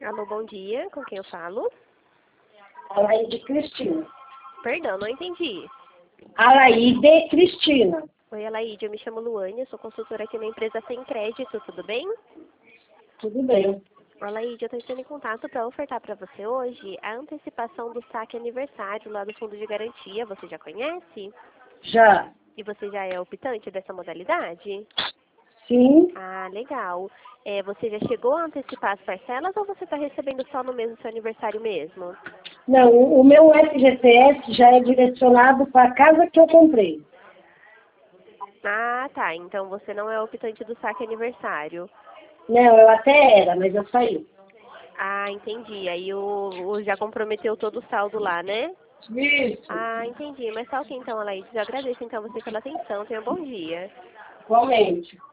Alô, bom dia. Com quem eu falo? Alaide Cristina. Perdão, não entendi. Alaide Cristina. Oi, Alaide. Eu me chamo Luane, eu sou consultora aqui na empresa Sem Crédito, tudo bem? Tudo bem. Alaide, eu estou entrando em contato para ofertar para você hoje a antecipação do saque aniversário lá do Fundo de Garantia. Você já conhece? Já. E você já é optante dessa modalidade? Sim. Ah, legal. Você já chegou a antecipar as parcelas ou você está recebendo só no mesmo seu aniversário mesmo? Não, o meu FGTS já é direcionado para a casa que eu comprei. Ah, tá. Então você não é optante do saque aniversário. Não, eu até era, mas eu saí. Ah, entendi. Aí o já comprometeu todo o saldo lá, né? Isso. Ah, entendi. Mas tá ok então, Alaís. Eu agradeço então você pela atenção. Tenha um bom dia. Igualmente.